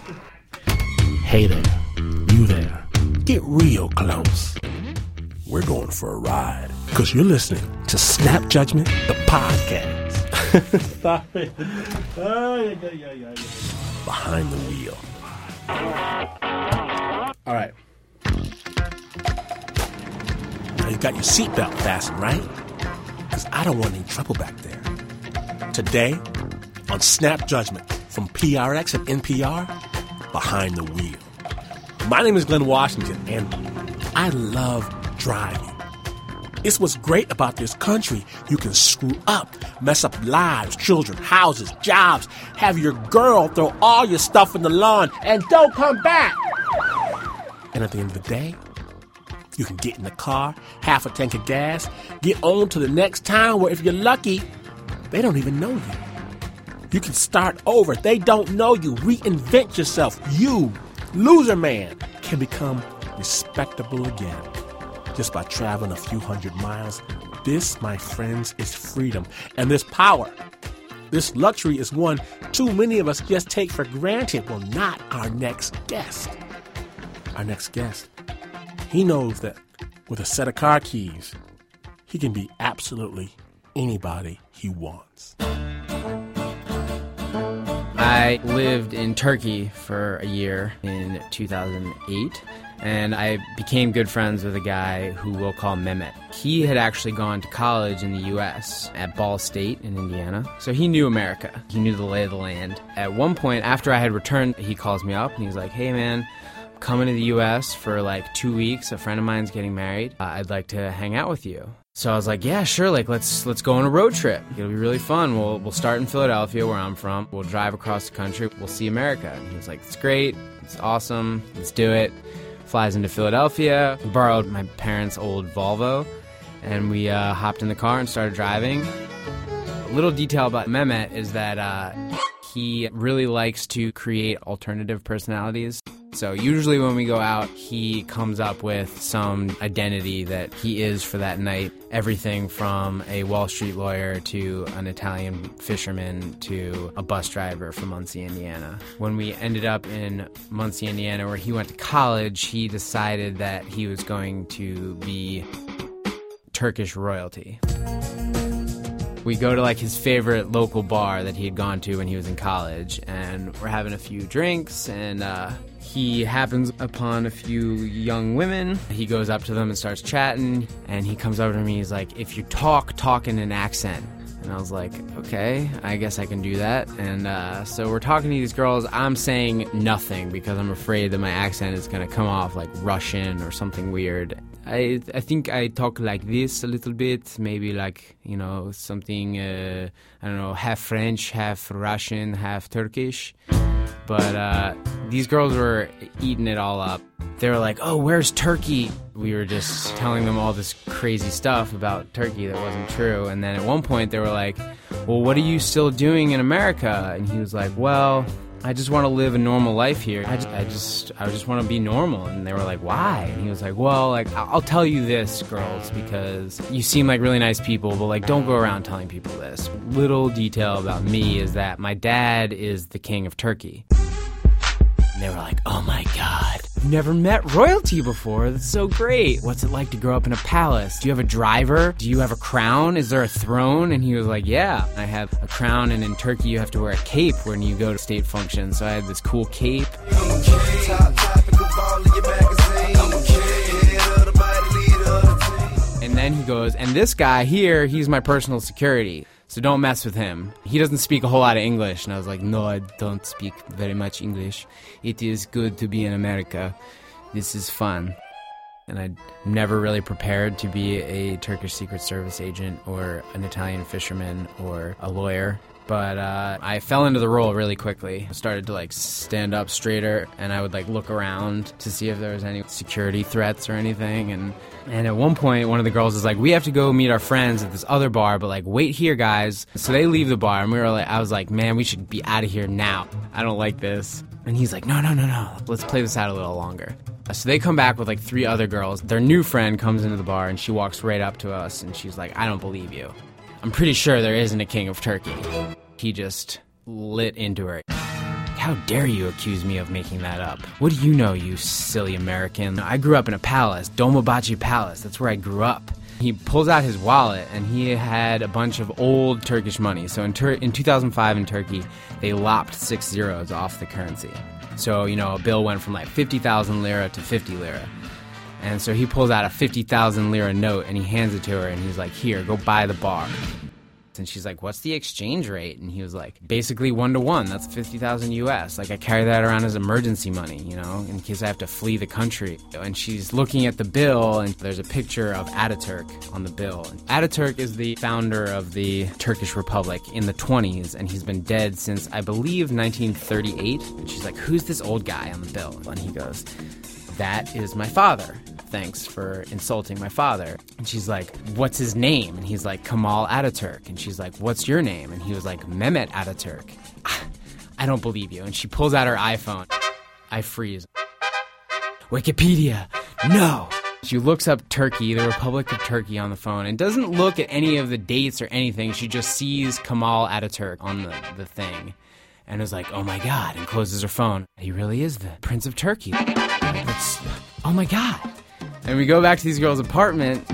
Hey there, you there, get real close. We're going for a ride, because you're listening to Snap Judgment, the podcast. Stop it. Behind the wheel. All right. Now you got your seatbelt fastened, right? Because I don't want any trouble back there. Today, on Snap Judgment from PRX and NPR, Behind the Wheel. My name is Glenn Washington, and I love driving. It's what's great about this country. You can screw up, mess up lives, children, houses, jobs, have your girl throw all your stuff in the lawn, and don't come back. And at the end of the day, you can get in the car, half a tank of gas, get on to the next town where, if you're lucky, they don't even know you. You can start over. They don't know you. Reinvent yourself. You, loser man, can become respectable again just by traveling a few hundred miles. This, my friends, is freedom. And this power, this luxury is one too many of us just take for granted. Well, not our next guest. Our next guest, he knows that with a set of car keys, he can be absolutely anybody he wants. I lived in Turkey for a year in 2008, and I became good friends with a guy who we'll call Mehmet. He had actually gone to college in the U.S. at Ball State in Indiana, so he knew America. He knew the lay of the land. At one point, after I had returned, he calls me up, and he's like, "Hey, man, coming to the U.S. for like 2 weeks. A friend of mine's getting married. I'd like to hang out with you." So I was like, "Yeah, sure. Like, let's go on a road trip. It'll be really fun. We'll start in Philadelphia, where I'm from. We'll drive across the country. We'll see America." And he was like, "It's great. It's awesome. Let's do it." Flies into Philadelphia. We borrowed my parents' old Volvo, and we hopped in the car and started driving. A little detail about Mehmet is that he really likes to create alternative personalities. So usually when we go out, he comes up with some identity that he is for that night. Everything from a Wall Street lawyer to an Italian fisherman to a bus driver from Muncie, Indiana. When we ended up in Muncie, Indiana, where he went to college, he decided that he was going to be Turkish royalty. We go to like his favorite local bar that he had gone to when he was in college, and we're having a few drinks, and he happens upon a few young women. He goes up to them and starts chatting, and he comes over to me. He's like, "If you talk in an accent." And I was like, "Okay, I guess I can do that." And so we're talking to these girls. I'm saying nothing because I'm afraid that my accent is going to come off like Russian or something weird. I think I talk like this a little bit, maybe like, you know, something, I don't know, half French, half Russian, half Turkish. But these girls were eating it all up. They were like, "Oh, where's Turkey?" We were just telling them all this crazy stuff about Turkey that wasn't true. And then at one point they were like, "Well, what are you still doing in America?" And he was like, "Well, I just want to live a normal life here. I just want to be normal." And they were like, "Why?" And he was like, "Well, like, I'll tell you this, girls, because you seem like really nice people, but like, don't go around telling people this." Little detail about me is that my dad is the king of Turkey. And they were like, "Oh my God, I've never met royalty before. That's so great. What's it like to grow up in a palace? Do you have a driver? Do you have a crown? Is there a throne?" And he was like, "Yeah, I have a crown, and in Turkey you have to wear a cape when you go to state functions." So I had this cool cape. And then he goes, "And this guy here, he's my personal security. So don't mess with him. He doesn't speak a whole lot of English." And I was like, "No, I don't speak very much English. It is good to be in America. This is fun." And I'd never really prepared to be a Turkish Secret Service agent or an Italian fisherman or a lawyer. But I fell into the role really quickly. I started to like stand up straighter, and I would like look around to see if there was any security threats or anything. And at one point, one of the girls was like, "We have to go meet our friends at this other bar, but like wait here, guys." So they leave the bar, and I was like, "Man, we should be out of here now. I don't like this." And he's like, No. Let's play this out a little longer." So they come back with like 3 other girls. Their new friend comes into the bar, and she walks right up to us, and she's like, "I don't believe you. I'm pretty sure there isn't a king of Turkey." He just lit into her. how dare you accuse me of making that up? What do you know, you silly American? I grew up in a palace, Dolmabahce Palace. That's where I grew up. He pulls out his wallet, and he had a bunch of old Turkish money. So in 2005 in Turkey, they lopped 6 zeros off the currency. So, a bill went from like 50,000 lira to 50 lira. And so he pulls out a 50,000 lira note, and he hands it to her, and he's like, here, go buy the bar. And she's like, what's the exchange rate? And he was like, basically 1 to 1. That's 50,000 US. Like, I carry that around as emergency money, in case I have to flee the country. And she's looking at the bill, and there's a picture of Ataturk on the bill. Ataturk is the founder of the Turkish Republic in the 20s, and he's been dead since, I believe, 1938. And she's like, who's this old guy on the bill? And he goes, that is my father. Thanks for insulting my father. And she's like, what's his name? And he's like, Kemal Ataturk. And she's like, what's your name? And he was like, Mehmet Ataturk. I don't believe you. And she pulls out her iPhone. I freeze. Wikipedia, no. She looks up Turkey, the Republic of Turkey, on the phone and doesn't look at any of the dates or anything. She just sees Kemal Ataturk on the thing and is like, oh my God, and closes her phone. He really is the Prince of Turkey. Oh my God. And we go back to these girls' apartment.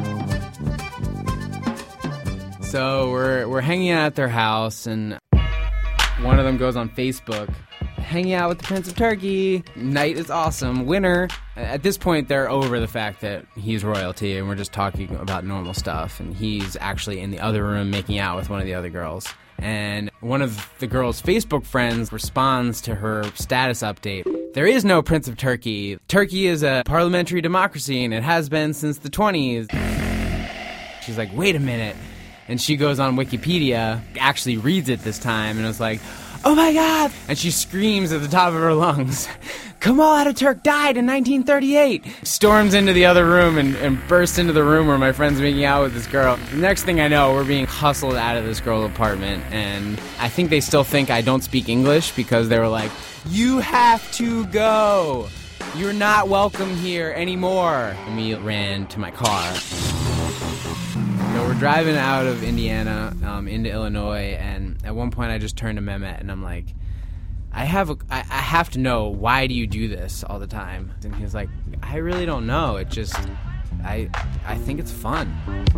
So we're hanging out at their house, and one of them goes on Facebook, hanging out with the Prince of Turkey. Night is awesome. Winner. At this point, they're over the fact that he's royalty, and we're just talking about normal stuff. And he's actually in the other room making out with one of the other girls. And one of the girl's Facebook friends responds to her status update. There is no Prince of Turkey. Turkey is a parliamentary democracy, and it has been since the 20s. She's like, wait a minute. And she goes on Wikipedia, actually reads it this time, and was like, oh my God! And she screams at the top of her lungs, Kemal Ataturk died in 1938! Storms into the other room and bursts into the room where my friend's making out with this girl. The next thing I know, we're being hustled out of this girl's apartment, and I think they still think I don't speak English because they were like, you have to go! You're not welcome here anymore! And we ran to my car. So we're driving out of Indiana into Illinois, and at one point I just turned to Mehmet and I'm like, I have to know, why do you do this all the time? And he was like, I really don't know. It just, I think it's fun.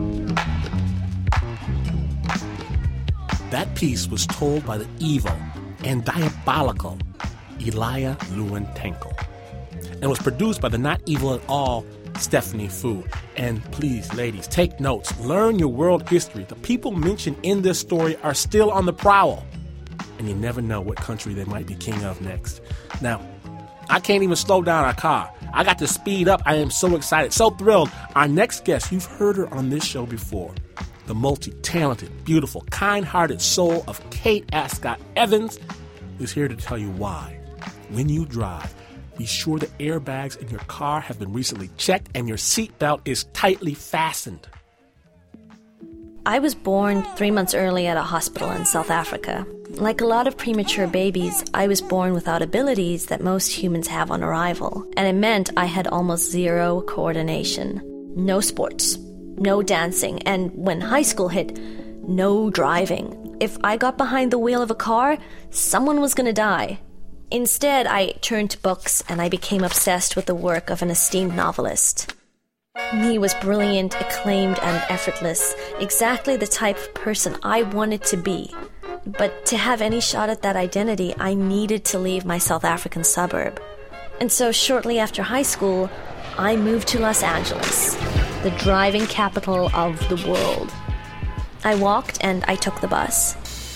That piece was told by the evil and diabolical Elia Lewin-Tenkel and was produced by the not evil at all Stephanie Fu. And please, ladies, take notes. Learn your world history. The people mentioned in this story are still on the prowl, and you never know what country they might be king of next. Now, I can't even slow down our car. I got to speed up. I am so excited, so thrilled. Our next guest, you've heard her on this show before. The multi-talented, beautiful, kind-hearted soul of Kate Ascott Evans is here to tell you why. When you drive, be sure the airbags in your car have been recently checked and your seatbelt is tightly fastened. I was born 3 months early at a hospital in South Africa. Like a lot of premature babies, I was born without abilities that most humans have on arrival, and it meant I had almost zero coordination. No sports, no dancing, and when high school hit, no driving. If I got behind the wheel of a car, someone was going to die. Instead, I turned to books and I became obsessed with the work of an esteemed novelist. He was brilliant, acclaimed, and effortless, exactly the type of person I wanted to be. But to have any shot at that identity, I needed to leave my South African suburb. And so shortly after high school, I moved to Los Angeles, the driving capital of the world. I walked and I took the bus.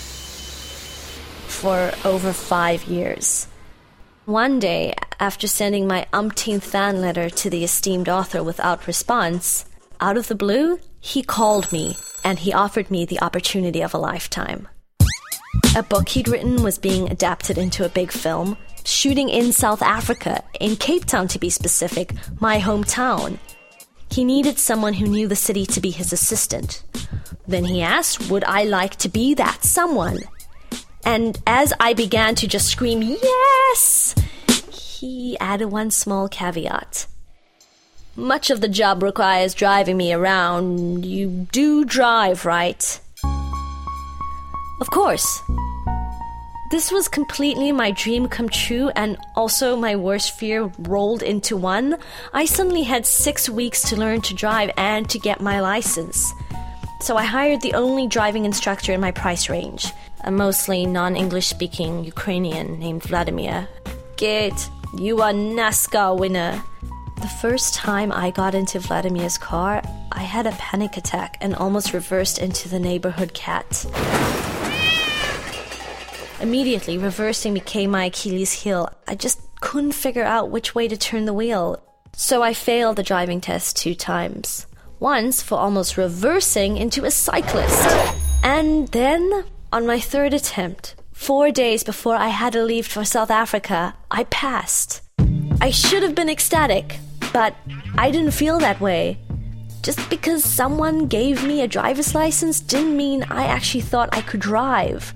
For over 5 years. One day, after sending my umpteenth fan letter to the esteemed author without response, out of the blue, he called me and he offered me the opportunity of a lifetime. A book he'd written was being adapted into a big film, shooting in South Africa, in Cape Town to be specific, my hometown. He needed someone who knew the city to be his assistant. Then he asked, would I like to be that someone? And as I began to just scream, yes, he added one small caveat. Much of the job requires driving me around. You do drive, right? Of course. This was completely my dream come true and also my worst fear rolled into one. I suddenly had 6 weeks to learn to drive and to get my license. So I hired the only driving instructor in my price range, a mostly non-English speaking Ukrainian named Vladimir. Kate, you are NASCAR winner. The first time I got into Vladimir's car, I had a panic attack and almost reversed into the neighborhood cat. Immediately, reversing became my Achilles heel. I just couldn't figure out which way to turn the wheel. So I failed the driving test 2 times. Once for almost reversing into a cyclist. And then, on my 3rd attempt, 4 days before I had to leave for South Africa, I passed. I should have been ecstatic, but I didn't feel that way. Just because someone gave me a driver's license didn't mean I actually thought I could drive.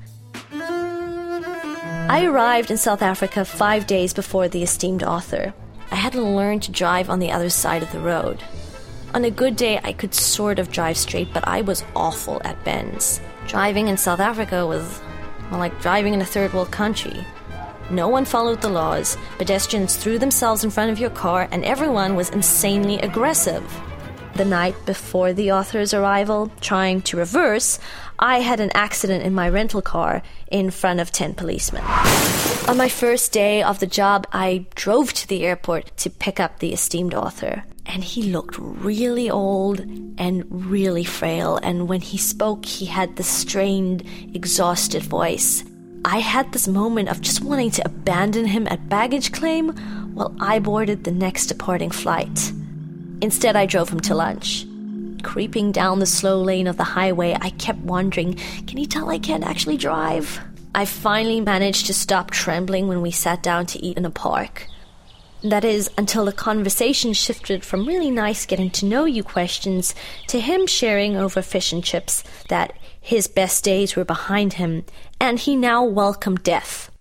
I arrived in South Africa 5 days before the esteemed author. I had to learn to drive on the other side of the road. On a good day, I could sort of drive straight, but I was awful at bends. Driving in South Africa was, well, like driving in a third world country. No one followed the laws, pedestrians threw themselves in front of your car, and everyone was insanely aggressive. The night before the author's arrival, trying to reverse, I had an accident in my rental car in front of 10 policemen. On my first day of the job, I drove to the airport to pick up the esteemed author. And he looked really old and really frail, and when he spoke, he had this strained, exhausted voice. I had this moment of just wanting to abandon him at baggage claim while I boarded the next departing flight. Instead, I drove him to lunch. Creeping down the slow lane of the highway, I kept wondering, can he tell I can't actually drive? I finally managed to stop trembling when we sat down to eat in a park. That is, until the conversation shifted from really nice getting-to-know-you questions to him sharing over fish and chips that his best days were behind him, and he now welcomed death.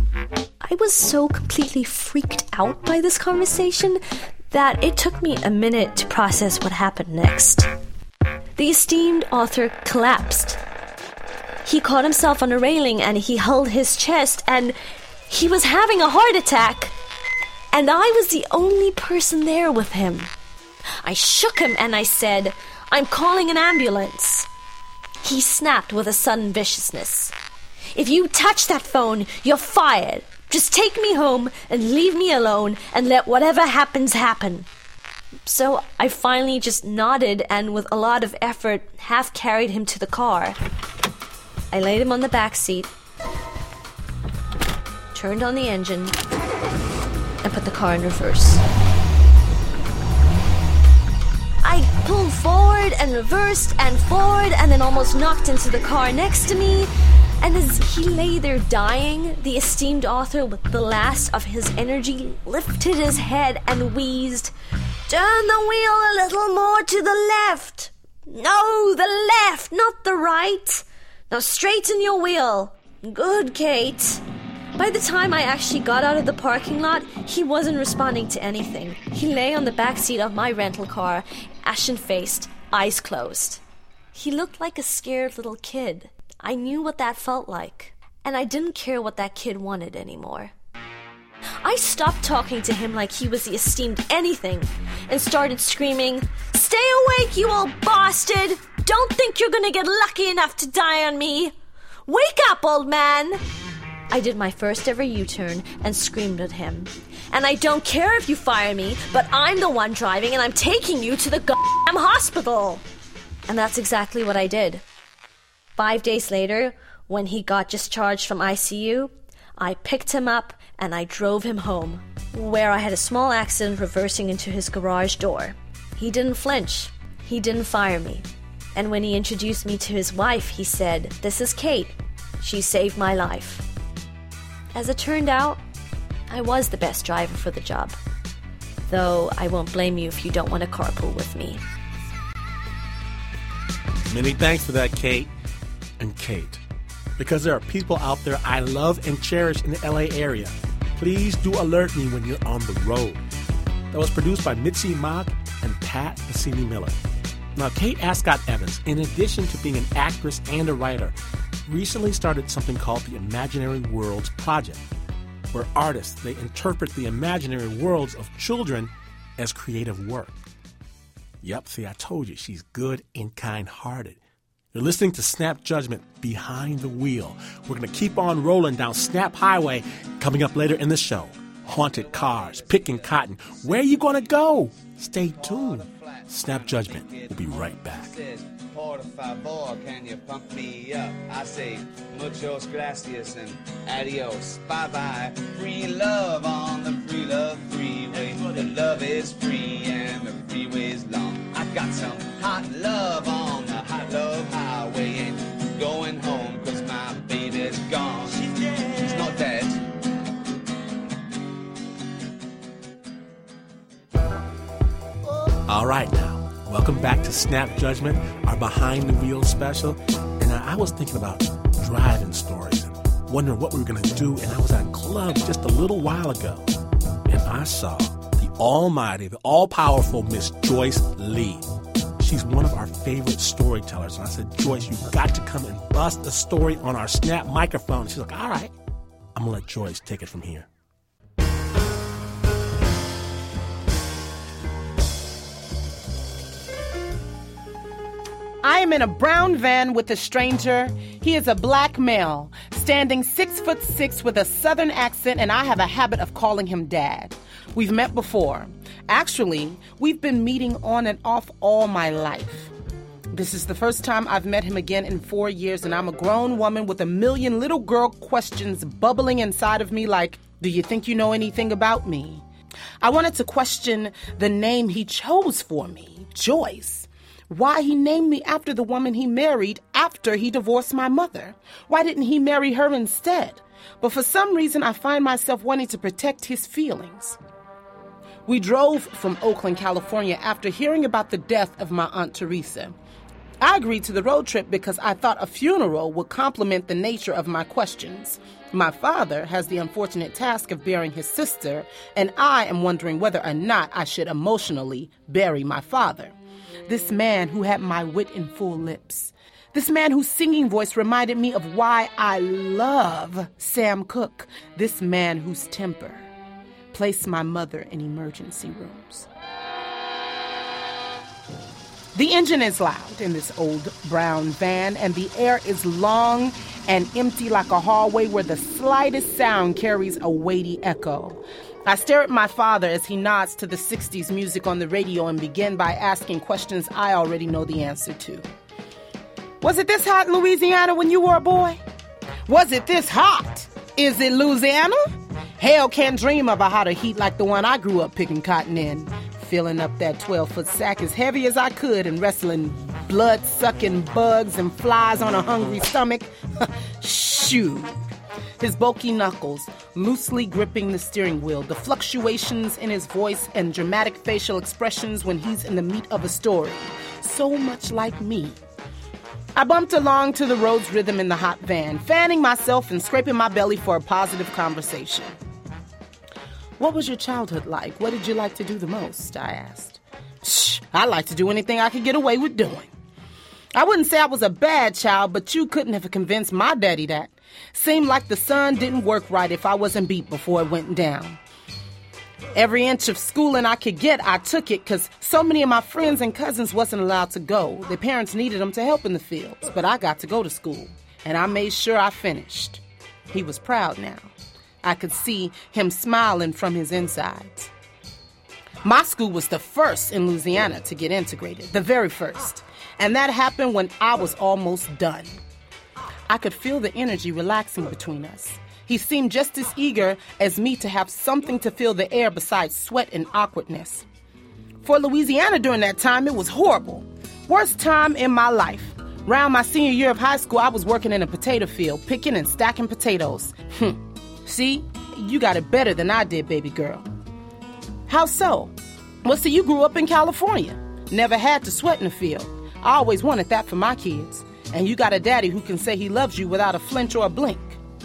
I was so completely freaked out by this conversation that it took me a minute to process what happened next. The esteemed author collapsed. He caught himself on a railing and he held his chest and he was having a heart attack. And I was the only person there with him. I shook him and I said, "I'm calling an ambulance." He snapped with a sudden viciousness. "If you touch that phone, you're fired. Just take me home and leave me alone and let whatever happens happen." So I finally just nodded and with a lot of effort half carried him to the car. I laid him on the back seat, turned on the engine, and put the car in reverse. I pulled forward and reversed and forward and then almost knocked into the car next to me. And as he lay there dying, the esteemed author, with the last of his energy, lifted his head and wheezed, "Turn the wheel a little more to the left. No, the left, not the right. Now straighten your wheel. Good, Kate." By the time I actually got out of the parking lot, he wasn't responding to anything. He lay on the back seat of my rental car, ashen-faced, eyes closed. He looked like a scared little kid. I knew what that felt like, and I didn't care what that kid wanted anymore. I stopped talking to him like he was the esteemed anything and started screaming, "Stay awake, you old bastard! Don't think you're gonna get lucky enough to die on me! Wake up, old man!" I did my first ever U-turn and screamed at him. "And I don't care if you fire me, but I'm the one driving and I'm taking you to the goddamn hospital!" And that's exactly what I did. 5 days later, when he got discharged from ICU, I picked him up and I drove him home, where I had a small accident reversing into his garage door. He didn't flinch. He didn't fire me. And when he introduced me to his wife, he said, "This is Kate. She saved my life." As it turned out, I was the best driver for the job. Though I won't blame you if you don't want to carpool with me. Many thanks for that, Kate. And Kate, because there are people out there I love and cherish in the LA area, please do alert me when you're on the road. That was produced by Mitzi Mock and Pat Messini Miller. Now, Kate Ascott Evans, in addition to being an actress and a writer, recently started something called the Imaginary Worlds Project, where artists, they interpret the imaginary worlds of children as creative work. Yep, see, I told you, she's good and kind-hearted. You're listening to Snap Judgment Behind the Wheel. We're going to keep on rolling down Snap Highway. Coming up later in the show, haunted cars, picking cotton. Where are you going to go? Stay tuned. Snap Judgment. We'll be right back. Por favor, can you pump me up? I say muchos gracias and adios. Bye-bye. Free love on the free love freeway. The love is free and the freeway's long. I got some hot love on the hot love highway. Ain't going home cause my baby's gone. She's dead. She's not dead. All right now. Welcome back to Snap Judgment, our Behind the Wheel special. And I was thinking about driving stories and wondering what we were going to do. And I was at a club just a little while ago. And I saw the almighty, the all-powerful Miss Joyce Lee. She's one of our favorite storytellers. And I said, Joyce, you've got to come and bust a story on our Snap microphone. She's like, all right. I'm going to let Joyce take it from here. I am in a brown van with a stranger. He is a black male, standing 6'6" with a southern accent, and I have a habit of calling him Dad. We've met before. Actually, we've been meeting on and off all my life. This is the first time I've met him again in 4 years, and I'm a grown woman with a million little girl questions bubbling inside of me like, do you think you know anything about me? I wanted to question the name he chose for me, Joyce. Why he named me after the woman he married after he divorced my mother. Why didn't he marry her instead? But for some reason, I find myself wanting to protect his feelings. We drove from Oakland, California after hearing about the death of my Aunt Teresa. I agreed to the road trip because I thought a funeral would complement the nature of my questions. My father has the unfortunate task of burying his sister, and I am wondering whether or not I should emotionally bury my father. This man who had my wit in full lips. This man whose singing voice reminded me of why I love Sam Cooke. This man whose temper placed my mother in emergency rooms. The engine is loud in this old brown van, and the air is long and empty like a hallway where the slightest sound carries a weighty echo. I stare at my father as he nods to the 60s music on the radio and begin by asking questions I already know the answer to. Was it this hot in Louisiana when you were a boy? Was it this hot? Is it Louisiana? Hell can't dream of a hotter heat like the one I grew up picking cotton in, filling up that 12-foot sack as heavy as I could and wrestling blood-sucking bugs and flies on a hungry stomach. Shoo. His bulky knuckles loosely gripping the steering wheel, the fluctuations in his voice and dramatic facial expressions when he's in the meat of a story. So much like me. I bumped along to the road's rhythm in the hot van, fanning myself and scraping my belly for a positive conversation. What was your childhood like? What did you like to do the most? I asked. I like to do anything I could get away with doing. I wouldn't say I was a bad child, but you couldn't have convinced my daddy that. Seemed like the sun didn't work right if I wasn't beat before it went down. Every inch of schooling I could get, I took it because so many of my friends and cousins wasn't allowed to go. Their parents needed them to help in the fields, but I got to go to school, and I made sure I finished. He was proud now. I could see him smiling from his insides. My school was the first in Louisiana to get integrated, the very first, and that happened when I was almost done. I could feel the energy relaxing between us. He seemed just as eager as me to have something to fill the air besides sweat and awkwardness. For Louisiana during that time, it was horrible. Worst time in my life. Around my senior year of high school, I was working in a potato field, picking and stacking potatoes. See, you got it better than I did, baby girl. How so? Well, see, you grew up in California. Never had to sweat in the field. I always wanted that for my kids. And you got a daddy who can say he loves you without a flinch or a blink.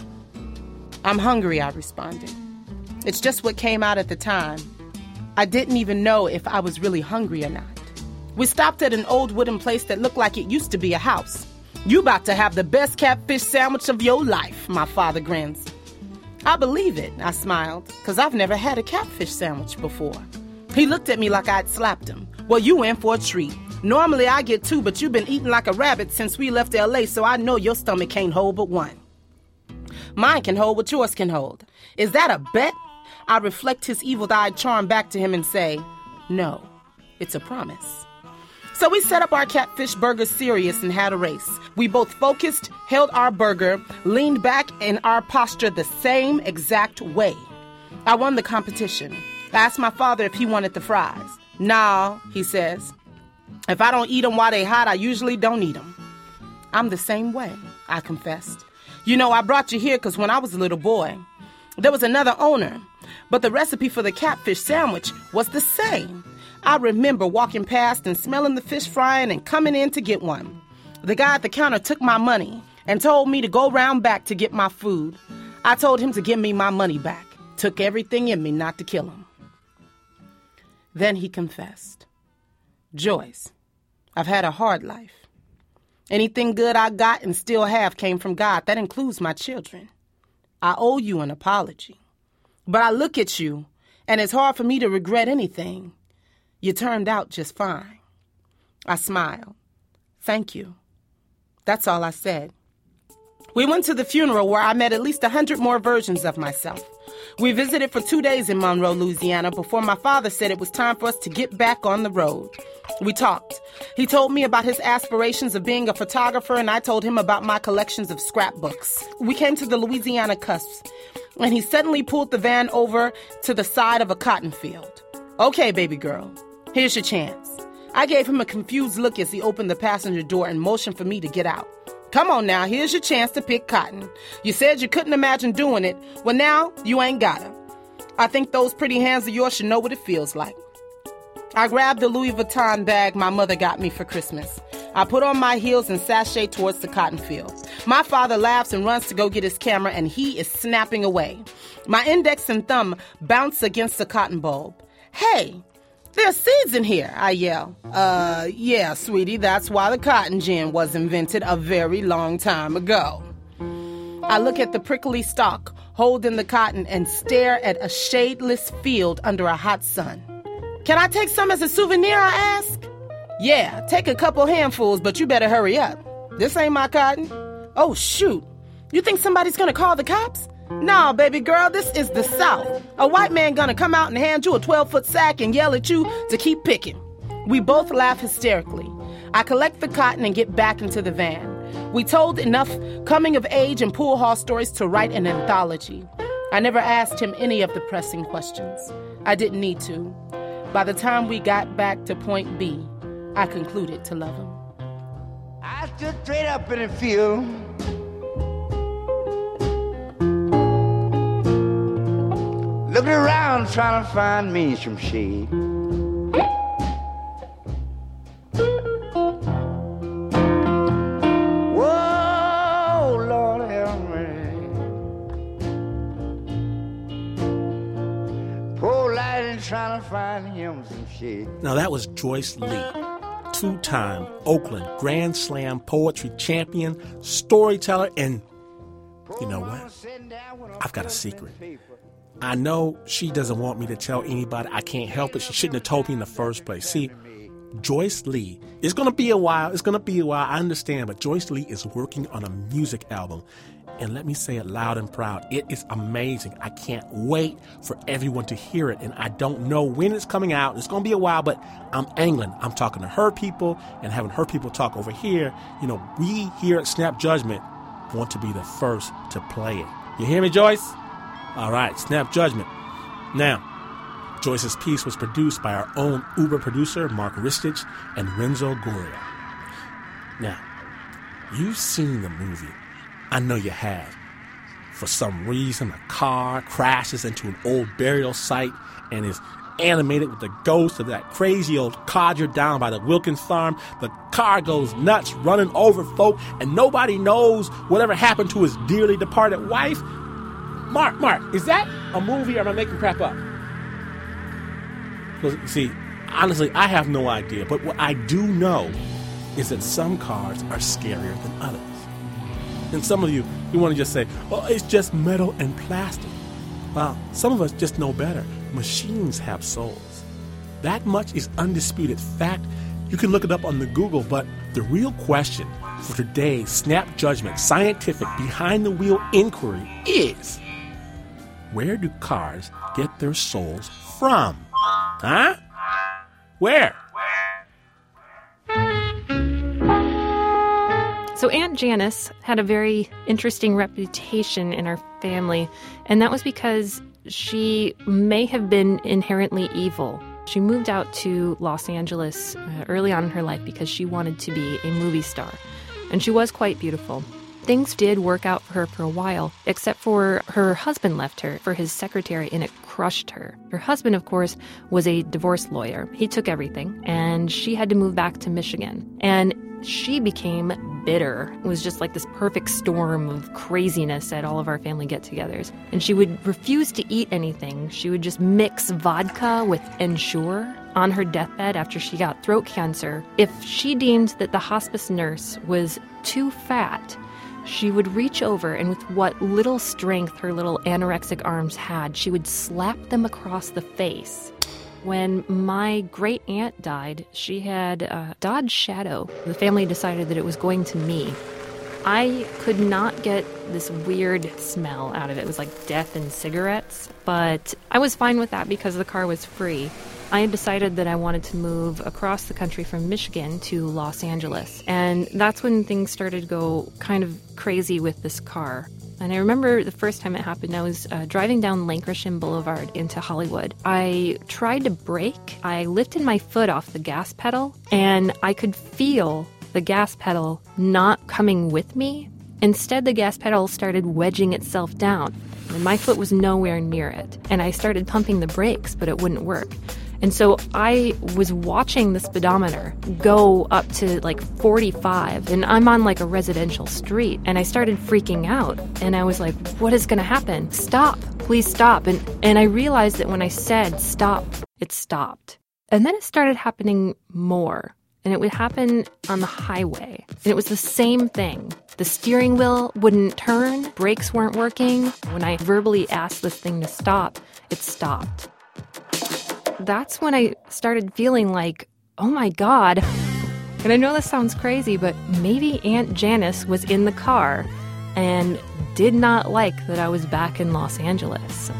I'm hungry, I responded. It's just what came out at the time. I didn't even know if I was really hungry or not. We stopped at an old wooden place that looked like it used to be a house. You about to have the best catfish sandwich of your life, my father grins. I believe it, I smiled, because I've never had a catfish sandwich before. He looked at me like I'd slapped him. Well, you in for a treat. Normally I get 2, but you've been eating like a rabbit since we left L.A., so I know your stomach can't hold but 1. Mine can hold what yours can hold. Is that a bet? I reflect his evil-eyed charm back to him and say, no, it's a promise. So we set up our catfish burger serious and had a race. We both focused, held our burger, leaned back in our posture the same exact way. I won the competition. I asked my father if he wanted the fries. No, he says. If I don't eat them while they hot, I usually don't eat them. I'm the same way, I confessed. You know, I brought you here because when I was a little boy, there was another owner, but the recipe for the catfish sandwich was the same. I remember walking past and smelling the fish frying and coming in to get one. The guy at the counter took my money and told me to go round back to get my food. I told him to give me my money back. Took everything in me not to kill him. Then he confessed. Joyce, I've had a hard life. Anything good I got and still have came from God. That includes my children. I owe you an apology. But I look at you, and it's hard for me to regret anything. You turned out just fine. I smiled. Thank you. That's all I said. We went to the funeral where I met at least 100 more versions of myself. We visited for 2 days in Monroe, Louisiana, before my father said it was time for us to get back on the road. We talked. He told me about his aspirations of being a photographer, and I told him about my collections of scrapbooks. We came to the Louisiana cusp, and he suddenly pulled the van over to the side of a cotton field. Okay, baby girl, here's your chance. I gave him a confused look as he opened the passenger door and motioned for me to get out. Come on now, here's your chance to pick cotton. You said you couldn't imagine doing it. Well, now you ain't gotta. I think those pretty hands of yours should know what it feels like. I grabbed the Louis Vuitton bag my mother got me for Christmas. I put on my heels and sashay towards the cotton field. My father laughs and runs to go get his camera, and he is snapping away. My index and thumb bounce against the cotton bulb. Hey, there's seeds in here, I yell. Yeah, sweetie, that's why the cotton gin was invented a very long time ago. I look at the prickly stalk holding the cotton and stare at a shadeless field under a hot sun. Can I take some as a souvenir, I ask? Yeah, take a couple handfuls, but you better hurry up. This ain't my cotton. Oh, shoot. You think somebody's gonna call the cops? No, baby girl, this is the South. A white man gonna come out and hand you a 12-foot sack and yell at you to keep picking. We both laugh hysterically. I collect the cotton and get back into the van. We told enough coming-of-age and pool hall stories to write an anthology. I never asked him any of the pressing questions. I didn't need to. By the time we got back to point B, I concluded to love him. I stood straight up in the field. Looking around trying to find me some shade. Whoa, Lord help me. Poor light trying to find him some shade. Now that was Joyce Lee, two-time Oakland Grand Slam poetry champion, storyteller, and you know what? I've got a secret. I know she doesn't want me to tell anybody. I can't help it. She shouldn't have told me in the first place. See, Joyce Lee, it's going to be a while. I understand, but Joyce Lee is working on a music album. And let me say it loud and proud. It is amazing. I can't wait for everyone to hear it. And I don't know when it's coming out. It's going to be a while, but I'm angling. I'm talking to her people and having her people talk over here. You know, we here at Snap Judgment want to be the first to play it. You hear me, Joyce? All right, Snap Judgment. Now, Joyce's piece was produced by our own Uber producer, Mark Ristich, and Renzo Goria. Now, you've seen the movie. I know you have. For some reason, a car crashes into an old burial site and is animated with the ghost of that crazy old codger down by the Wilkins farm. The car goes nuts, running over folk, and nobody knows whatever happened to his dearly departed wife. Mark, is that a movie or am I making crap up? See, honestly, I have no idea. But what I do know is that some cars are scarier than others. And some of you want to just say, oh, it's just metal and plastic. Well, some of us just know better. Machines have souls. That much is undisputed fact. You can look it up on the Google, but the real question for today's Snap Judgment scientific behind-the-wheel inquiry is, where do cars get their souls from? Huh? Where? So Aunt Janice had a very interesting reputation in our family, and that was because she may have been inherently evil. She moved out to Los Angeles early on in her life because she wanted to be a movie star, and she was quite beautiful. Things did work out for her for a while, except for her husband left her for his secretary, and it crushed her. Her husband, of course, was a divorce lawyer. He took everything, and she had to move back to Michigan. And she became bitter. It was just like this perfect storm of craziness at all of our family get-togethers. And she would refuse to eat anything. She would just mix vodka with Ensure on her deathbed after she got throat cancer. If she deemed that the hospice nurse was too fat, she would reach over and with what little strength her little anorexic arms had, she would slap them across the face. When my great-aunt died, she had a Dodge Shadow. The family decided that it was going to me. I could not get this weird smell out of it. It was like death and cigarettes, but I was fine with that because the car was free. I had decided that I wanted to move across the country from Michigan to Los Angeles, and that's when things started to go kind of crazy with this car. And I remember the first time it happened, I was driving down Lankershim Boulevard into Hollywood. I tried to brake. I lifted my foot off the gas pedal, and I could feel the gas pedal not coming with me. Instead, the gas pedal started wedging itself down, and my foot was nowhere near it. And I started pumping the brakes, but it wouldn't work. And so I was watching the speedometer go up to like 45, and I'm on like a residential street, and I started freaking out, and I was like, what is going to happen? Stop, please stop. And I realized that when I said stop, it stopped. And then it started happening more, and it would happen on the highway, and it was the same thing. The steering wheel wouldn't turn, brakes weren't working. When I verbally asked this thing to stop, it stopped. That's when I started feeling like, oh my God. And I know this sounds crazy, but maybe Aunt Janice was in the car and did not like that I was back in Los Angeles.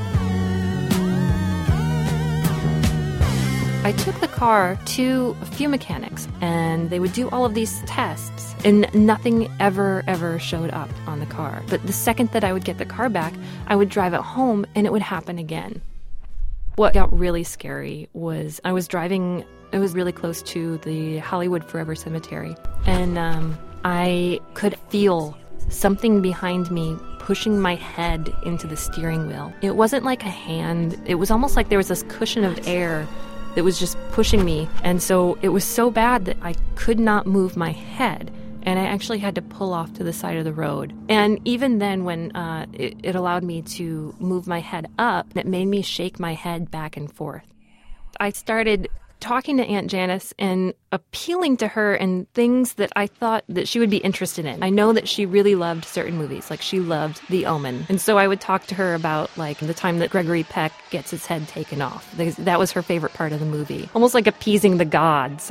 I took the car to a few mechanics, and they would do all of these tests, and nothing ever showed up on the car. But the second that I would get the car back, I would drive it home, and it would happen again. What got really scary was I was driving, it was really close to the Hollywood Forever Cemetery, and I could feel something behind me pushing my head into the steering wheel. It wasn't like a hand, it was almost like there was this cushion of air that was just pushing me, and so it was so bad that I could not move my head. And I actually had to pull off to the side of the road. And even then, when it allowed me to move my head up, it made me shake my head back and forth. I started talking to Aunt Janice and appealing to her and things that I thought that she would be interested in. I know that she really loved certain movies, like she loved The Omen. And so I would talk to her about like the time that Gregory Peck gets his head taken off. That was her favorite part of the movie. Almost like appeasing the gods.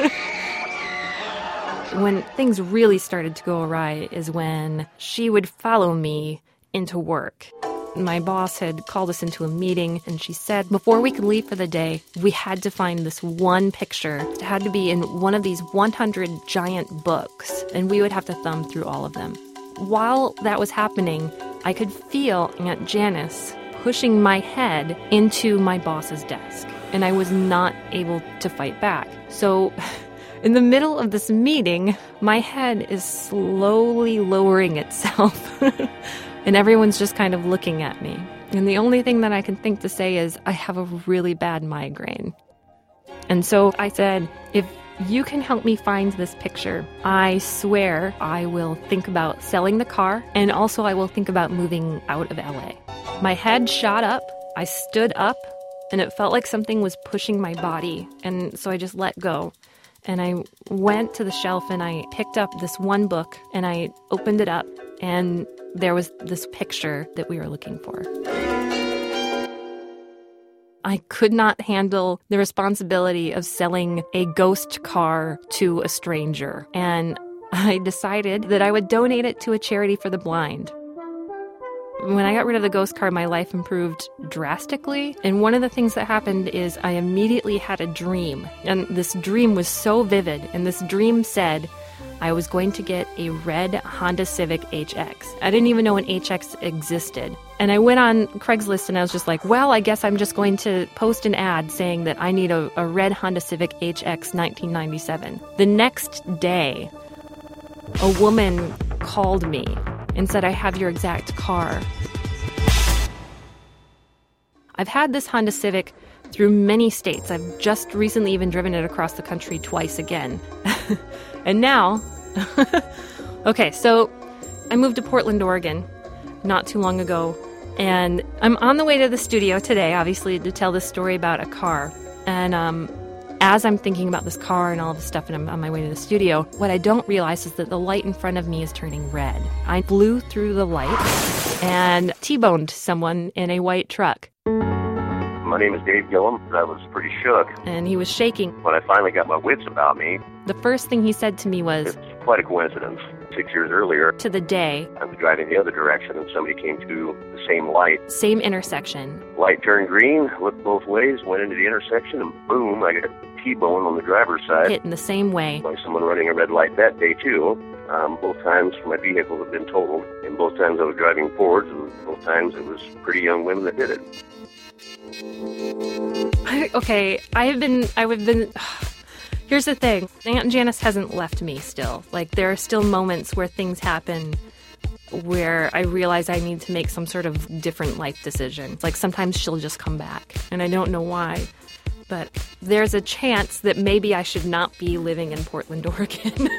When things really started to go awry is when she would follow me into work. My boss had called us into a meeting, and she said before we could leave for the day, we had to find this one picture. It had to be in one of these 100 giant books, and we would have to thumb through all of them. While that was happening, I could feel Aunt Janice pushing my head into my boss's desk, and I was not able to fight back. So in the middle of this meeting, my head is slowly lowering itself, and everyone's just kind of looking at me. And the only thing that I can think to say is, I have a really bad migraine. And so I said, if you can help me find this picture, I swear I will think about selling the car, and also I will think about moving out of LA. My head shot up, I stood up, and it felt like something was pushing my body, and so I just let go. And I went to the shelf and I picked up this one book and I opened it up and there was this picture that we were looking for. I could not handle the responsibility of selling a ghost car to a stranger. And I decided that I would donate it to a charity for the blind. When I got rid of the ghost car, my life improved drastically. And one of the things that happened is I immediately had a dream. And this dream was so vivid. And this dream said I was going to get a red Honda Civic HX. I didn't even know an HX existed. And I went on Craigslist and I was just like, well, I guess I'm just going to post an ad saying that I need a red Honda Civic HX 1997. The next day, a woman called me and said, I have your exact car. I've had this Honda Civic through many states. I've just recently even driven it across the country twice again. And now, okay, so I moved to Portland, Oregon not too long ago. And I'm on the way to the studio today, obviously, to tell this story about a car. And as I'm thinking about this car and all this stuff and I'm on my way to the studio, what I don't realize is that the light in front of me is turning red. I flew through the light and T-boned someone in a white truck. My name is Dave Gillum, and I was pretty shook. And he was shaking. When I finally got my wits about me, the first thing he said to me was, it's quite a coincidence. 6 years earlier, to the day, I was driving the other direction and somebody came to the same light. Same intersection. Light turned green, looked both ways, went into the intersection, and boom, I got a T-bone on the driver's side. Hit in the same way. By someone running a red light that day, too. Both times my vehicle had been totaled, and both times I was driving forwards, and both times it was pretty young women that did it. Here's the thing. Aunt Janice hasn't left me still. Like, there are still moments where things happen where I realize I need to make some sort of different life decision. Like, sometimes she'll just come back, and I don't know why. But there's a chance that maybe I should not be living in Portland, Oregon.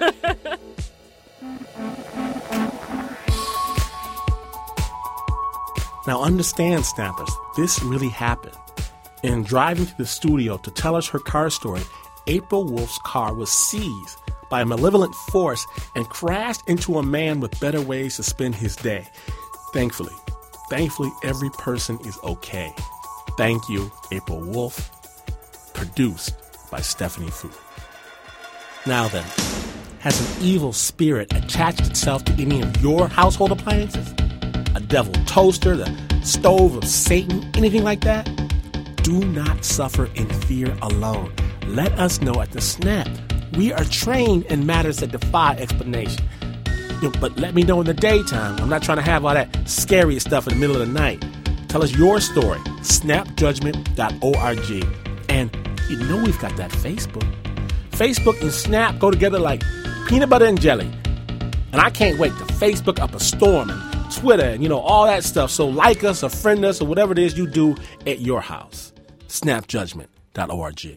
Now understand, Snappers, this really happened. In driving to the studio to tell us her car story, April Wolf's car was seized by a malevolent force and crashed into a man with better ways to spend his day. Thankfully, every person is okay. Thank you, April Wolf. Produced by Stephanie Fu. Now then, has an evil spirit attached itself to any of your household appliances? A devil toaster, the stove of Satan, anything like that? Do not suffer in fear alone. Let us know at the Snap. We are trained in matters that defy explanation. But let me know in the daytime. I'm not trying to have all that scary stuff in the middle of the night. Tell us your story. snapjudgment.org. And you know we've got that Facebook. Facebook and Snap go together like peanut butter and jelly. And I can't wait to Facebook up a storm and Twitter and, all that stuff. So like us or friend us or whatever it is you do at your house. snapjudgment.org.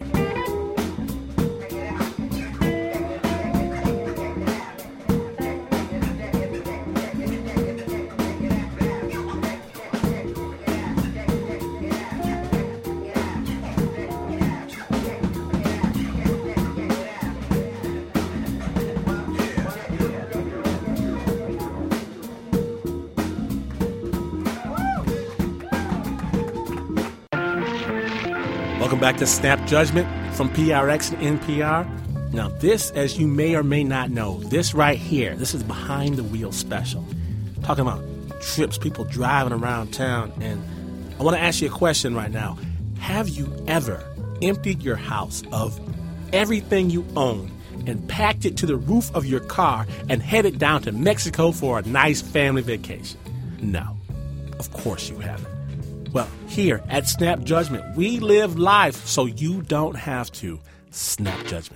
Welcome back to Snap Judgment from PRX and NPR. Now this, as you may or may not know, this right here, this is Behind the Wheel special. Talking about trips, people driving around town. And I want to ask you a question right now. Have you ever emptied your house of everything you own and packed it to the roof of your car and headed down to Mexico for a nice family vacation? No, of course you haven't. Well, here at Snap Judgment, we live life so you don't have to. Snap Judgment.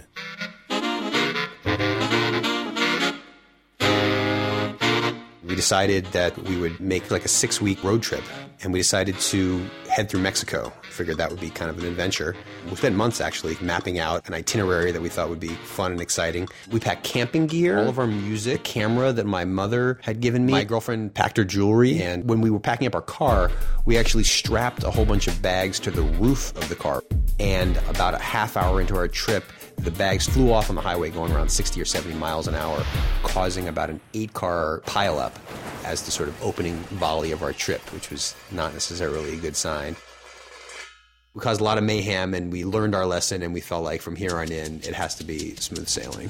We decided that we would make like a 6-week road trip, and we decided to head through Mexico. Figured that would be kind of an adventure. We spent months actually mapping out an itinerary that we thought would be fun and exciting. We packed camping gear, all of our music, camera that my mother had given me. My girlfriend packed her jewelry, and when we were packing up our car, we actually strapped a whole bunch of bags to the roof of the car. And about a half hour into our trip, The bags flew off on the highway going around 60 or 70 miles an hour, causing about an 8-car pileup as the sort of opening volley of our trip, which was not necessarily a good sign. We caused a lot of mayhem, and we learned our lesson, and we felt like from here on in, it has to be smooth sailing.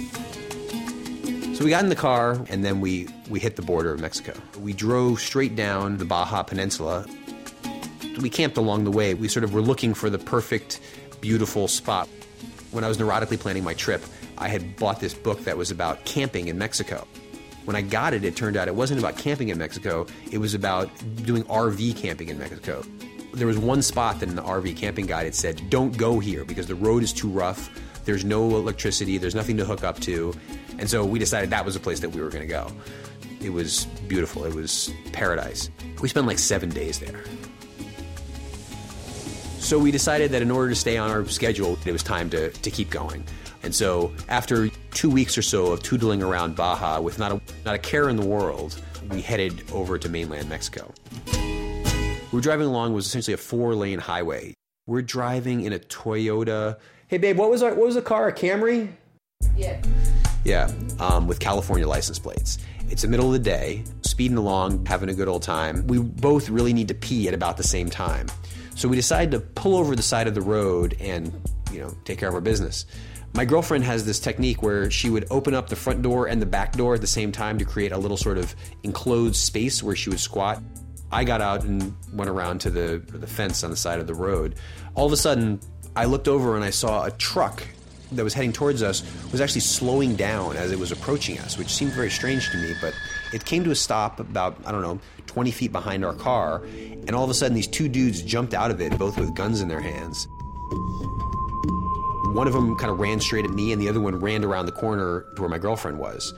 So we got in the car, and then we hit the border of Mexico. We drove straight down the Baja Peninsula. We camped along the way. We sort of were looking for the perfect, beautiful spot. When I was neurotically planning my trip, I had bought this book that was about camping in Mexico. When I got it, it turned out it wasn't about camping in Mexico. It was about doing RV camping in Mexico. There was one spot that in the RV camping guide it said, don't go here because the road is too rough. There's no electricity. There's nothing to hook up to. And so we decided that was the place that we were going to go. It was beautiful. It was paradise. We spent like 7 days there. So we decided that in order to stay on our schedule, it was time to keep going. And so after 2 weeks or so of tootling around Baja with not a care in the world, we headed over to mainland Mexico. We were driving along, it was essentially a 4-lane highway. We're driving in a Toyota. Hey babe, what was the car, a Camry? Yeah. Yeah, with California license plates. It's the middle of the day, speeding along, having a good old time. We both really need to pee at about the same time. So we decided to pull over the side of the road and, take care of our business. My girlfriend has this technique where she would open up the front door and the back door at the same time to create a little sort of enclosed space where she would squat. I got out and went around to the fence on the side of the road. All of a sudden, I looked over and I saw a truck that was heading towards us was actually slowing down as it was approaching us, which seemed very strange to me, but it came to a stop about, 20 feet behind our car, and all of a sudden these two dudes jumped out of it, both with guns in their hands. One of them kind of ran straight at me, and the other one ran around the corner to where my girlfriend was.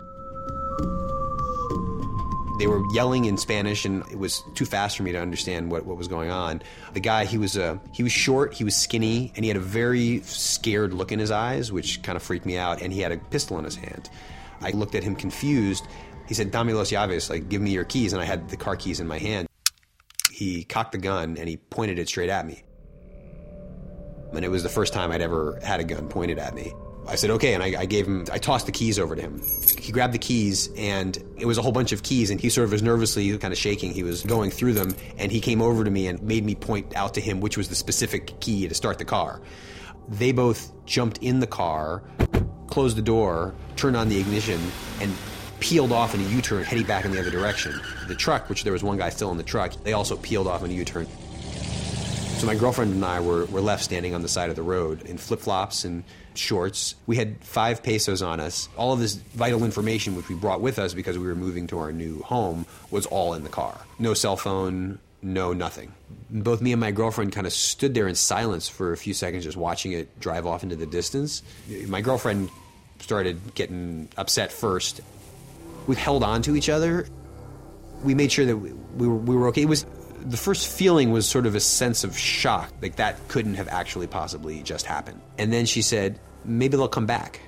They were yelling in Spanish, and it was too fast for me to understand what was going on. The guy, he was short, he was skinny, and he had a very scared look in his eyes, which kind of freaked me out, and he had a pistol in his hand. I looked at him confused. He said, "Dame los llaves," like, give me your keys, and I had the car keys in my hand. He cocked the gun, and he pointed it straight at me. And it was the first time I'd ever had a gun pointed at me. I said, okay, and I tossed the keys over to him. He grabbed the keys, and it was a whole bunch of keys, and he sort of was nervously kind of shaking. He was going through them, and he came over to me and made me point out to him which was the specific key to start the car. They both jumped in the car, closed the door, turned on the ignition, and peeled off in a U-turn, heading back in the other direction. The truck, which there was one guy still in the truck, they also peeled off in a U-turn. So my girlfriend and I were left standing on the side of the road in flip-flops and shorts. We had 5 pesos on us. All of this vital information, which we brought with us because we were moving to our new home, was all in the car. No cell phone, no nothing. Both me and my girlfriend kind of stood there in silence for a few seconds, just watching it drive off into the distance. My girlfriend started getting upset first. We held on to each other. We made sure that we were okay. The first feeling was sort of a sense of shock, like that couldn't have actually possibly just happened. And then she said, maybe they'll come back.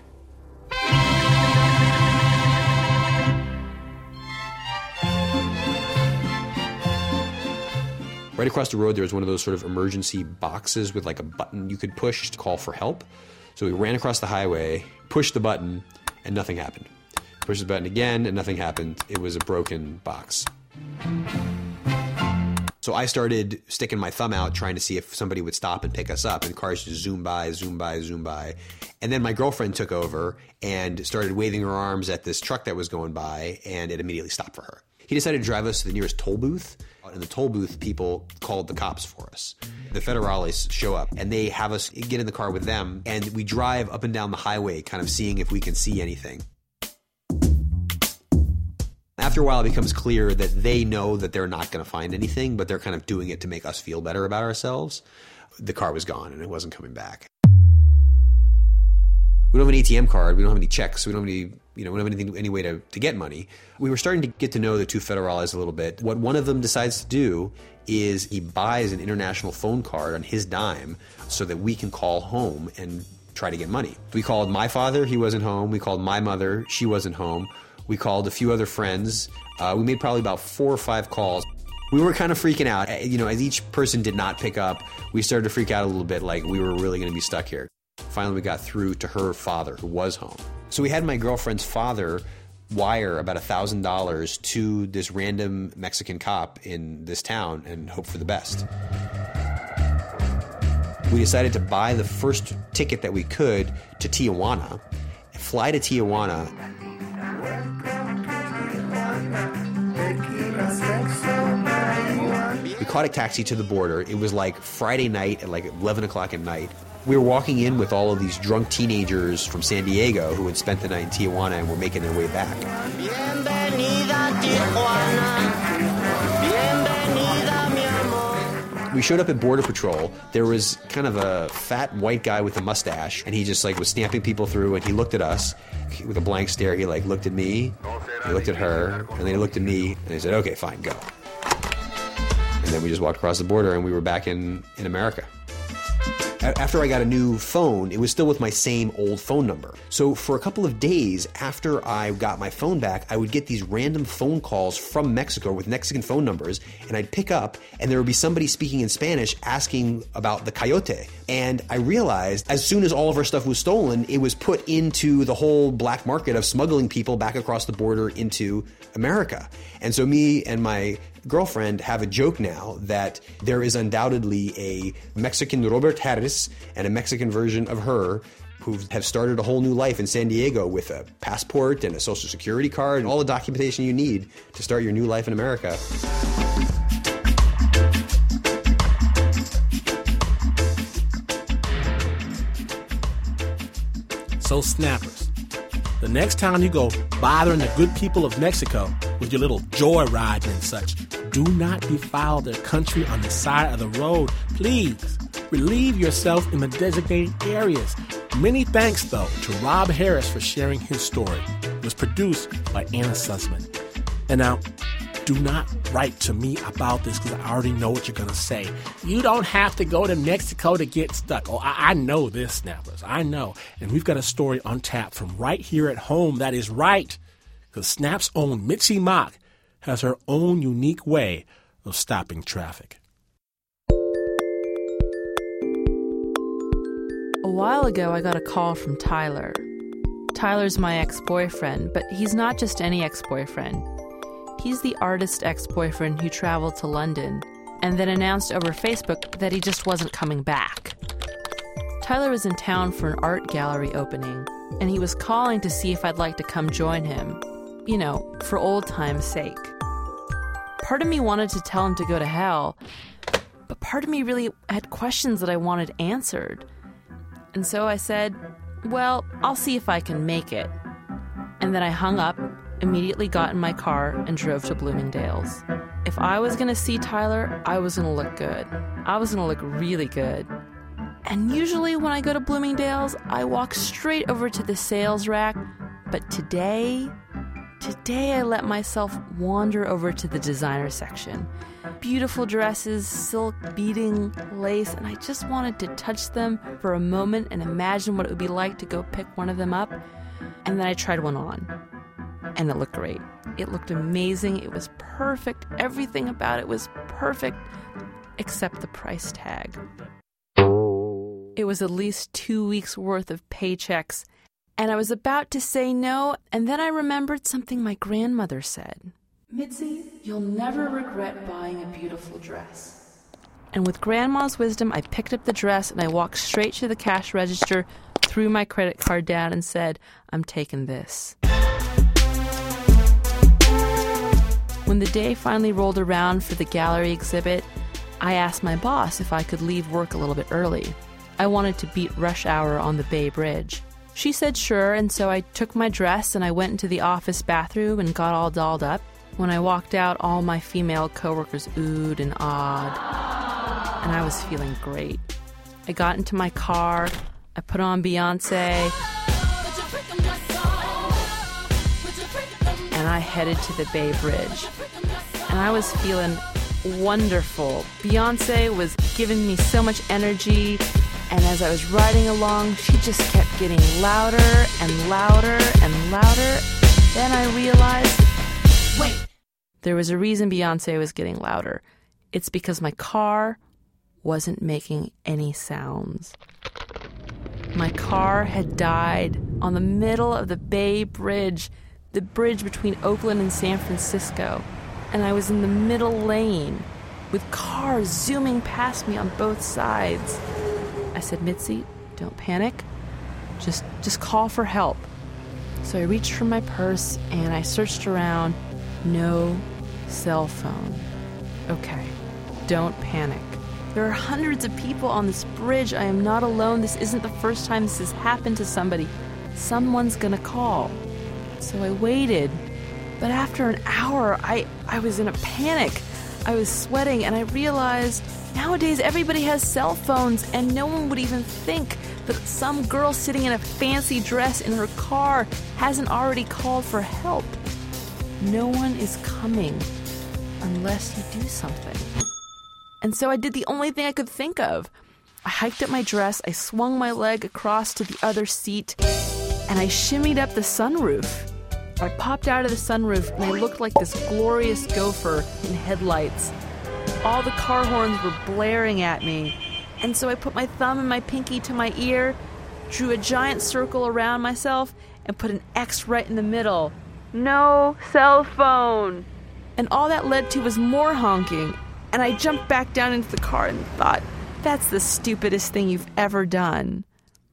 Right across the road, there was one of those sort of emergency boxes with like a button you could push to call for help. So we ran across the highway, pushed the button, and nothing happened. Pushed the button again, and nothing happened. It was a broken box. So I started sticking my thumb out, trying to see if somebody would stop and pick us up, and cars just zoom by, zoom by, zoom by. And then my girlfriend took over and started waving her arms at this truck that was going by, and it immediately stopped for her. He decided to drive us to the nearest toll booth. In the toll booth, people called the cops for us. The federales show up, and they have us get in the car with them, and we drive up and down the highway, kind of seeing if we can see anything. After a while, it becomes clear that they know that they're not going to find anything, but they're kind of doing it to make us feel better about ourselves. The car was gone, and it wasn't coming back. We don't have an ATM card. We don't have any checks. We don't have any way to get money. We were starting to get to know the two federales a little bit. What one of them decides to do is he buys an international phone card on his dime so that we can call home and try to get money. We called my father. He wasn't home. We called my mother. She wasn't home. We called a few other friends. We made probably about 4 or 5 calls. We were kind of freaking out. As each person did not pick up, we started to freak out a little bit, like we were really going to be stuck here. Finally, we got through to her father, who was home. So we had my girlfriend's father wire about $1,000 to this random Mexican cop in this town and hope for the best. We decided to buy the first ticket that we could to Tijuana, fly to Tijuana. We caught a taxi to the border. It was like Friday night at like 11 o'clock at night. We were walking in with all of these drunk teenagers from San Diego who had spent the night in Tijuana and were making their way back. We showed up at Border Patrol. There was kind of a fat white guy with a mustache, and he just like was stamping people through, and he looked at us with a blank stare. He like looked at me, he looked at her, and then he looked at me, and he said, "Okay, fine, go." And then we just walked across the border, and we were back in America. After I got a new phone, it was still with my same old phone number. So for a couple of days after I got my phone back, I would get these random phone calls from Mexico with Mexican phone numbers, and I'd pick up, and there would be somebody speaking in Spanish asking about the coyote. And I realized as soon as all of our stuff was stolen, it was put into the whole black market of smuggling people back across the border into America. And so me and my girlfriend have a joke now that there is undoubtedly a Mexican Robert Harris and a Mexican version of her who have started a whole new life in San Diego with a passport and a social security card and all the documentation you need to start your new life in America. So snappers, the next time you go bothering the good people of Mexico with your little joyriding and such, do not defile their country on the side of the road. Please, relieve yourself in the designated areas. Many thanks, though, to Rob Harris for sharing his story. It was produced by Anna Sussman. And now, do not write to me about this because I already know what you're going to say. You don't have to go to Mexico to get stuck. Oh, I know this, snappers. I know. And we've got a story on tap from right here at home that is right. Because Snap's own Mitzi Mock has her own unique way of stopping traffic. A while ago, I got a call from Tyler. Tyler's my ex-boyfriend, but he's not just any ex-boyfriend. He's the artist ex-boyfriend who traveled to London and then announced over Facebook that he just wasn't coming back. Tyler was in town for an art gallery opening, and he was calling to see if I'd like to come join him. You know, for old time's sake. Part of me wanted to tell him to go to hell, but part of me really had questions that I wanted answered. And so I said, well, I'll see if I can make it. And then I hung up, immediately got in my car, and drove to Bloomingdale's. If I was going to see Tyler, I was going to look good. I was going to look really good. And usually when I go to Bloomingdale's, I walk straight over to the sales rack. But today I let myself wander over to the designer section. Beautiful dresses, silk, beading, lace, and I just wanted to touch them for a moment and imagine what it would be like to go pick one of them up. And then I tried one on. And it looked great. It looked amazing. It was perfect. Everything about it was perfect, except the price tag. It was at least 2 weeks' worth of paychecks. And I was about to say no, and then I remembered something my grandmother said. Mitzi, you'll never regret buying a beautiful dress. And with Grandma's wisdom, I picked up the dress and I walked straight to the cash register, threw my credit card down and said, I'm taking this. When the day finally rolled around for the gallery exhibit, I asked my boss if I could leave work a little bit early. I wanted to beat rush hour on the Bay Bridge. She said sure, and so I took my dress and I went into the office bathroom and got all dolled up. When I walked out, all my female coworkers oohed and awed, and I was feeling great. I got into my car, I put on Beyonce, and I headed to the Bay Bridge. And I was feeling wonderful. Beyonce was giving me so much energy, and as I was riding along, she just kept getting louder and louder and louder. Then I realized, wait, there was a reason Beyonce was getting louder. It's because my car wasn't making any sounds. My car had died on the middle of the Bay Bridge, the bridge between Oakland and San Francisco, and I was in the middle lane with cars zooming past me on both sides. I said, Mitzi, don't panic. Just call for help. So I reached for my purse and I searched around. No cell phone. Okay, don't panic. There are hundreds of people on this bridge. I am not alone. This isn't the first time this has happened to somebody. Someone's gonna call. So I waited. But after an hour, I was in a panic. I was sweating and I realized nowadays everybody has cell phones and no one would even think that some girl sitting in a fancy dress in her car hasn't already called for help. No one is coming unless you do something. And so I did the only thing I could think of. I hiked up my dress, I swung my leg across to the other seat, and I shimmied up the sunroof. I popped out of the sunroof and I looked like this glorious gopher in headlights. All the car horns were blaring at me. And so I put my thumb and my pinky to my ear, drew a giant circle around myself, and put an X right in the middle. No cell phone. And all that led to was more honking. And I jumped back down into the car and thought, that's the stupidest thing you've ever done.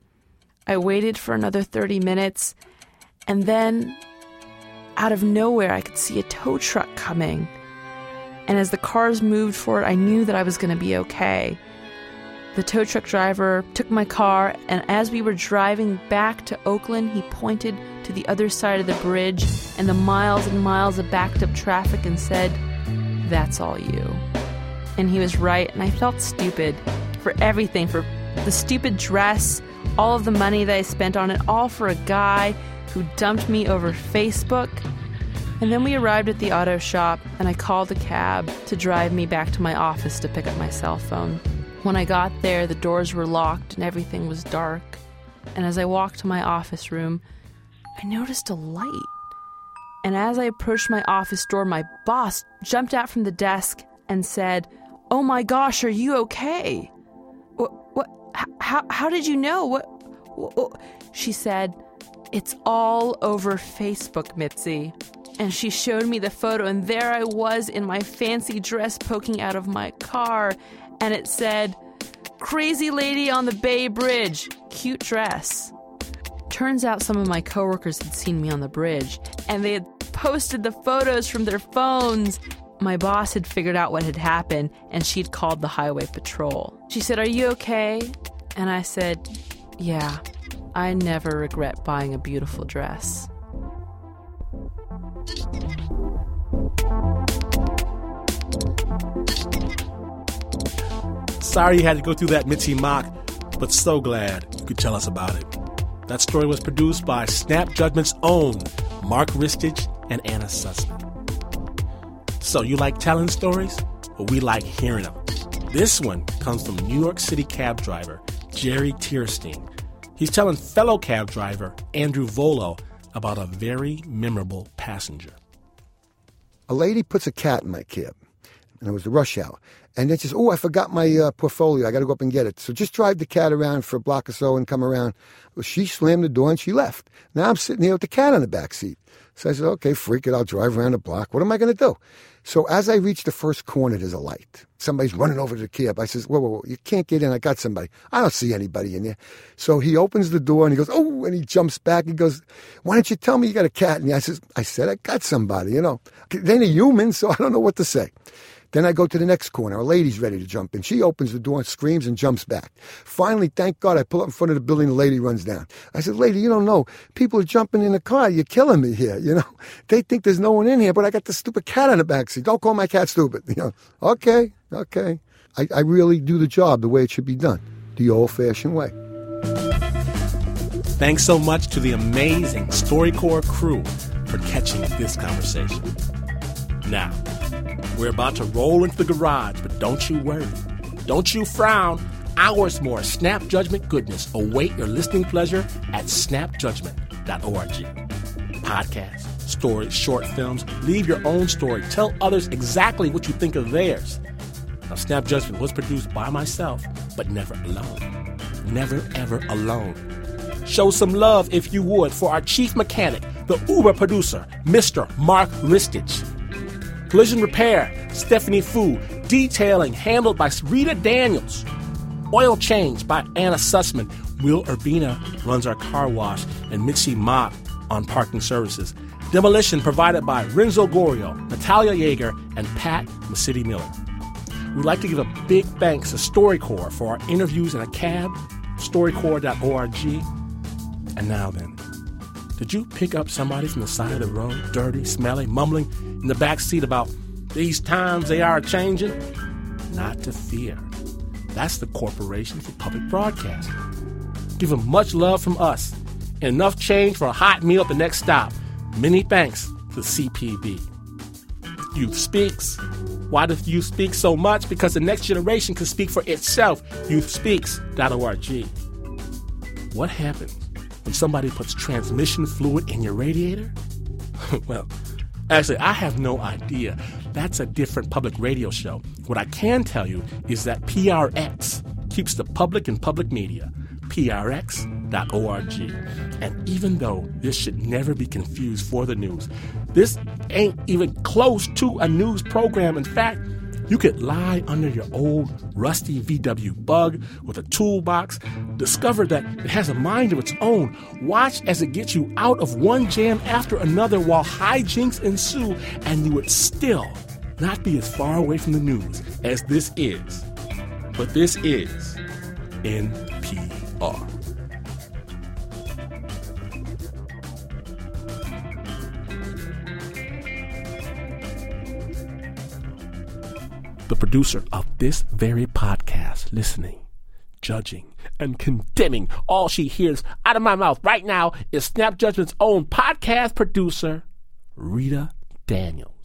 I waited for another 30 minutes, and then, out of nowhere, I could see a tow truck coming. And as the cars moved forward, I knew that I was going to be okay. The tow truck driver took my car, and as we were driving back to Oakland, he pointed to the other side of the bridge and the miles and miles of backed-up traffic and said, "That's all you." And he was right, and I felt stupid for everything, for the stupid dress, all of the money that I spent on it, all for a guy who dumped me over Facebook. And then we arrived at the auto shop, and I called a cab to drive me back to my office to pick up my cell phone. When I got there, the doors were locked and everything was dark. And as I walked to my office room, I noticed a light. And as I approached my office door, my boss jumped out from the desk and said, "Oh my gosh, are you okay? What? How did you know? What?" She said, "It's all over Facebook, Mitzi." And she showed me the photo, and there I was in my fancy dress poking out of my car, and it said, "Crazy lady on the Bay Bridge, cute dress." Turns out some of my coworkers had seen me on the bridge, and they had posted the photos from their phones. My boss had figured out what had happened, and she'd called the highway patrol. She said, "Are you okay?" And I said, "Yeah, I never regret buying a beautiful dress." Sorry you had to go through that, Mitzi Mock, but so glad you could tell us about it. That story was produced by Snap Judgment's own Mark Ristich and Anna Sussman. So you like telling stories? Well, we like hearing them. This one comes from New York City cab driver Jerry Tierstein. He's telling fellow cab driver Andrew Volo about a very memorable passenger. A lady puts a cat in my cab, and it was the rush hour. And then she says, "Oh, I forgot my portfolio. I got to go up and get it. So just drive the cat around for a block or so and come around." Well, she slammed the door and she left. Now I'm sitting here with the cat on the back seat. So I said, "Okay, freak it. I'll drive around the block. What am I going to do?" So as I reach the first corner, there's a light. Somebody's running over to the cab. I says, whoa, you can't get in. I got somebody. I don't see anybody in there. So he opens the door and he goes, "Oh," and he jumps back. He goes, "Why don't you tell me you got a cat?" And I said, "I got somebody, you know." They're human, so I don't know what to say. Then I go to the next corner. A lady's ready to jump in. She opens the door and screams and jumps back. Finally, thank God, I pull up in front of the building. The lady runs down. I said, "Lady, you don't know. People are jumping in the car. You're killing me here, you know. They think there's no one in here, but I got the stupid cat on the backseat. Don't call my cat stupid." You know, okay. I really do the job the way it should be done, the old-fashioned way. Thanks so much to the amazing StoryCorps crew for catching this conversation. Now, we're about to roll into the garage, but don't you worry. Don't you frown. Hours more Snap Judgment goodness await your listening pleasure at snapjudgment.org. Podcasts, stories, short films. Leave your own story. Tell others exactly what you think of theirs. Now, Snap Judgment was produced by myself, but never alone. never ever alone. Show some love, if you would, for our chief mechanic, the Uber producer, Mr. Mark Ristich. Collision repair, Stephanie Fu. Detailing handled by Rita Daniels. Oil change by Anna Sussman. Will Urbina runs our car wash, and Mitzi Mott on parking services. Demolition provided by Renzo Gorio, Natalia Yeager, and Pat Masidi Miller. We'd like to give a big thanks to StoryCorps for our interviews in a cab, storycorps.org. And now then, did you pick up somebody from the side of the road, dirty, smelly, mumbling in the back seat about these times they are changing? Not to fear. That's the Corporation for Public Broadcasting. Give them much love from us and enough change for a hot meal at the next stop. Many thanks to CPB. Youth Speaks. Why does Youth Speak so much? Because the next generation can speak for itself. Youthspeaks.org. What happens when somebody puts transmission fluid in your radiator? Well, actually, I have no idea. That's a different public radio show. What I can tell you is that PRX keeps the public in public media. PRX.org. And even though this should never be confused for the news, this ain't even close to a news program. In fact, you could lie under your old rusty VW Bug with a toolbox, discover that it has a mind of its own, watch as it gets you out of one jam after another while hijinks ensue, and you would still not be as far away from the news as this is. But this is NPR. The producer of this very podcast, listening, judging, and condemning all she hears out of my mouth right now is Snap Judgment's own podcast producer, Rita Daniels.